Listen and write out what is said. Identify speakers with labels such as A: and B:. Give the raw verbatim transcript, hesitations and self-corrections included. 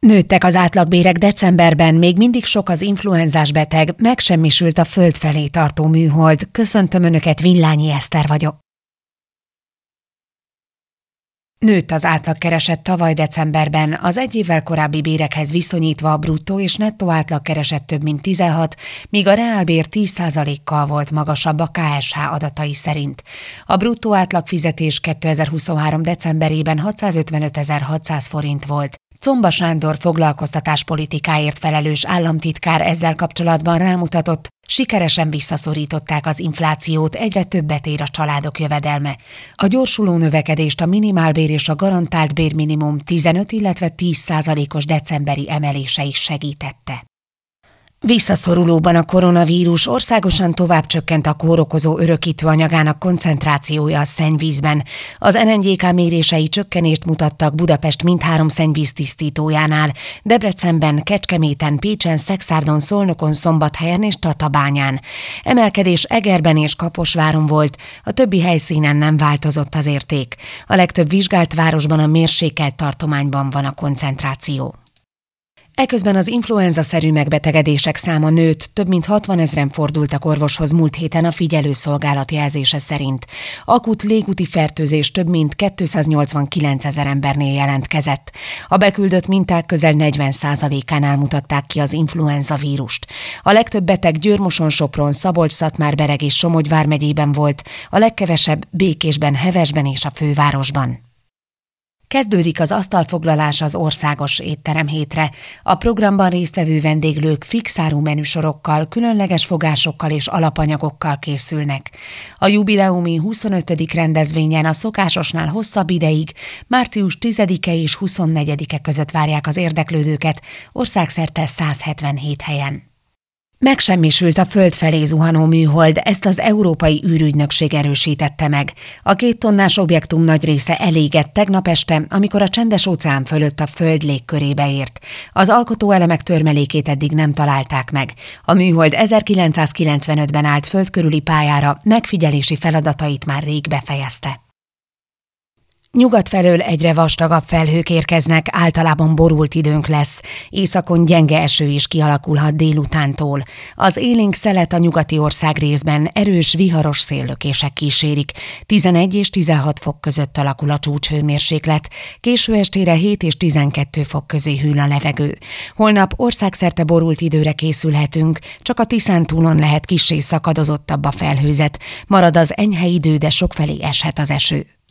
A: Nőttek az átlagbérek decemberben, még mindig sok az influenzás beteg, megsemmisült a föld felé tartó műhold. Köszöntöm Önöket, Villányi Eszter vagyok. Nőtt az átlagkereset tavaly decemberben, az egy évvel korábbi bérekhez viszonyítva a bruttó és nettó átlagkereset több mint tizenhat, míg a reálbér tíz százalékkal volt magasabb a ká es há adatai szerint. A bruttó átlagfizetés kétezer-huszonhárom decemberében hatszázötvenötezer-hatszáz forint volt. Czomba Sándor foglalkoztatáspolitikáért felelős államtitkár ezzel kapcsolatban rámutatott, sikeresen visszaszorították az inflációt, egyre többet ér a családok jövedelme. A gyorsuló növekedést a minimálbér és a garantált bérminimum tizenöt, illetve tíz százalékos decemberi emelése is segítette. Visszaszorulóban a koronavírus, országosan tovább csökkent a kórokozó örökítő anyagának koncentrációja a szennyvízben. Az en en gé ká mérései csökkenést mutattak Budapest mindhárom szennyvíztisztítójánál, Debrecenben, Kecskeméten, Pécsen, Szekszárton, Szolnokon, Szombathelyen és Tatabányán. Emelkedés Egerben és Kaposváron volt, a többi helyszínen nem változott az érték. A legtöbb vizsgált városban a mérsékelt tartományban van a koncentráció. Eközben az influenza-szerű megbetegedések száma nőtt, több mint hatvanezren fordultak orvoshoz múlt héten a figyelőszolgálat jelzése szerint. Akut légúti fertőzés több mint kétszáznyolcvankilencezer embernél jelentkezett. A beküldött minták közel negyven százalékánál mutatták ki az influenza vírust. A legtöbb beteg Győr-Moson-Sopron, Szabolcs-Szatmár-Bereg és Somogy vármegyében volt, a legkevesebb Békésben, Hevesben és a fővárosban. Kezdődik az asztalfoglalás az országos étteremhétre. A programban résztvevő vendéglők fixáru menüsorokkal, különleges fogásokkal és alapanyagokkal készülnek. A jubileumi huszonötödik rendezvényen a szokásosnál hosszabb ideig, március tizedike és huszonnegyedike között várják az érdeklődőket, országszerte száz hetvenhét helyen. Megsemmisült a föld felé zuhanó műhold, ezt az Európai űrügynökség erősítette meg. A két tonnás objektum nagy része elégett tegnap este, amikor a Csendes-óceán fölött a föld légkörébe ért. Az alkotóelemek törmelékét eddig nem találták meg. A műhold ezerkilencszázkilencvenötben állt föld körüli pályára, megfigyelési feladatait már rég befejezte. Nyugat felől egyre vastagabb felhők érkeznek, általában borult időnk lesz. Északon gyenge eső is kialakulhat délutántól. Az élénk szelet a nyugati ország részben erős, viharos széllökések kísérik. tizenegy és tizenhat fok között alakul a csúcshőmérséklet. Késő estére hét és tizenkettő fok közé hűl a levegő. Holnap országszerte borult időre készülhetünk, csak a Tiszántúlon lehet kissé szakadozottabb a felhőzet. Marad az enyhe idő, de sokfelé eshet az eső.